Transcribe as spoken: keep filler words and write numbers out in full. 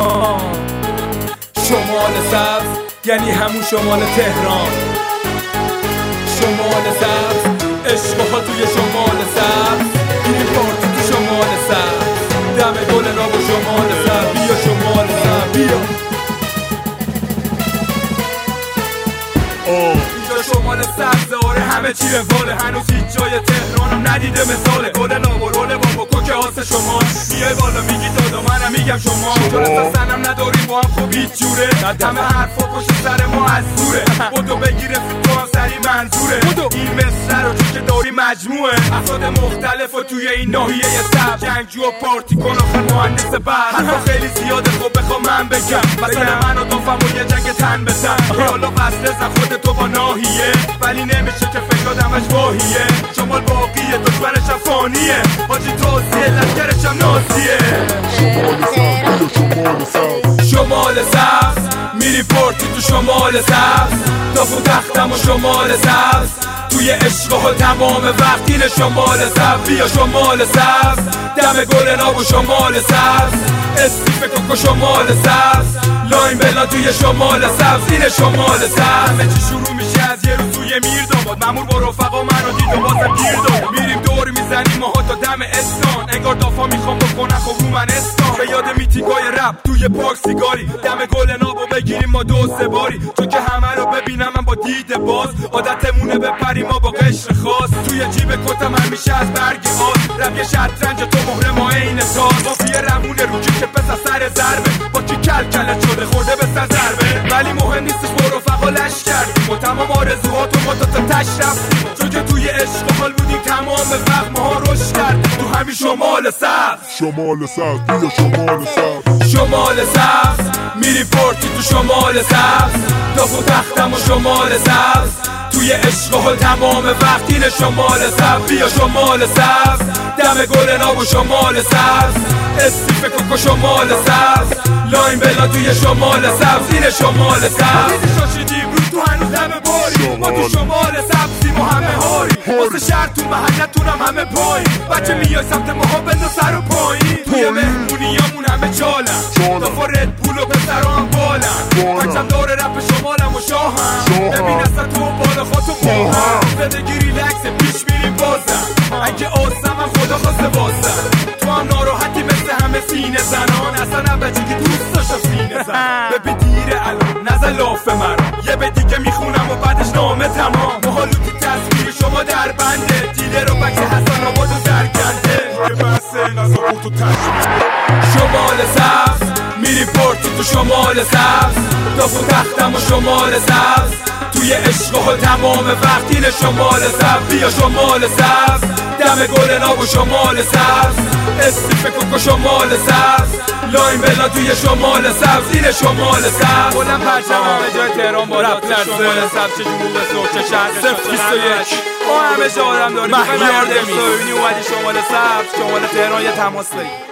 شمال سبز یعنی همون شمال تهران. شمال سبز عشقها توی شمال سبز، گیریم پارتی تو شمال سبز، دم گل ناب و شمال سبز. بیا شمال سبز بیا. اینجا شمال سبز آره همه چی رواله، هنوز هیچ جای تهرانم ندیده مثاله. گل ناب و رول بابا کوکه هاست شمال، میای بالا میگی دادا منم میگم شما. چون اصلا سنم نداریم با هم خوب هیچ جوره، همه حرفا پشت سر ما از دوره. بودو بگیره تو هم سری منظوره، این مصر رو چون که داری مجموعه افراد مختلف و توی این ناحیه سبز. جنگجو و پارتی کن آخر مهندس برق، حرفا خیلی زیاده خب بخوام من بگم. مثلا من و دافم و یه جنگ تن به تن، حالا وصله زن خود تو با ناحیه، ولی نمیشه که فکر همش واهیه. شمال باقیه دشمنش هم فانیه، حاجی توزیه لشکرش هم نازیه. شمال سبز میری پارتی تو شمال سبز، داف و تختم و شمال سبز، توی عشقها تمام وقت اینه شمال سبز. بیا شمال سبز، دم گل ناب و شمال سبز، استیف کوکو شمال سبز، لاین بلا توی شمال سبز اینه شمال سبز. همه چی شروع میشه از یه روز توی میرداماد، مامور با رفقا منو دید و بازم گیر داد. میریم دور میزنیم ماها تا دم استان، انگار دافا میخوام بکنن خب رو من استان. به یاد میتیگای رپ توی پاک سیگاری، دم گل نابو بگیریم ما دو سه باری. چون که همه رو ببینم من با دید باز، عادتمونه بپریم ما با قشر خاص. توی جیب کتم همیشه از برگ آز، رپ یه شطرنج تو مهر ما عین تاز. مافیه رمونه رو که پس از سر ضربه، با کی کل کلت شده خورده به سر ضربه. ولی مهم نیستش با رفقا لش کردیم و تمام آرزوهاتو ما تا تا تش رفتیم. چون که توی عشق حال بودیم تمام وقت ماها رشد کردیم تو همین شمال سبز. شمال سبز بیا شمال سبز. شمال سبز میری پارتی تو شمال سبز، داف و تختم و شمال سبز، توی عشقها تمام وقت اینه شمال سبز. بیا شمال سبز، دم گل ناب و شمال سبز، استیف کوکو شمال سبز، لاین بلا توی شمال سبز اینه شمال سبز. شاشیدیم رو تو هنوز همه باری، ما تو شمال سبزیم و همه هاری. واسه شهر تو محلتونم همه پایی، بچه میای سمت ماها بندو سر و پایین. توی مهمونیامون همه چالن، دافا رد پول و پسرا هم بالن. بچم داره رپ شمالم و شاهم، ببین اصلا تو بالا خواستو با هم. زندگی ریلکس پیش میریم بازم، اگه آسم هم خدا خواسته بازم. تو هم ناراحتی مثل همه سینه زنان، اصلا بچه که دوست داشتم سینه زن. ببین دیره الان نزل لاف من، یه به دیگه میخونم و بعدش نامه تمام. محالوتی تصویر شما در بنده، دیده رو بکس حسن آباد و زرگنده. یه بسه نزا تو تشمیل. شمال سبز میری پارتی تو شمال سبز، داف و تختم و شمال سبز، توی عشقها تمام وقت اینه شمال سبز. بیا شمال سبز، دم گل ناب و شمال سبز، استیف کوکو شمال سبز، لاین بلا توی شمال سبز اینه شمال سبز. بلند پرچم همه جای تهران با رفت شمال سبز، چه جنوب صبح چه شرق صفر بیست و یک ما همه جا آدم داریم. مهیار دمی اومدی شمال سبز، شمال تهران یه تماس بگیر.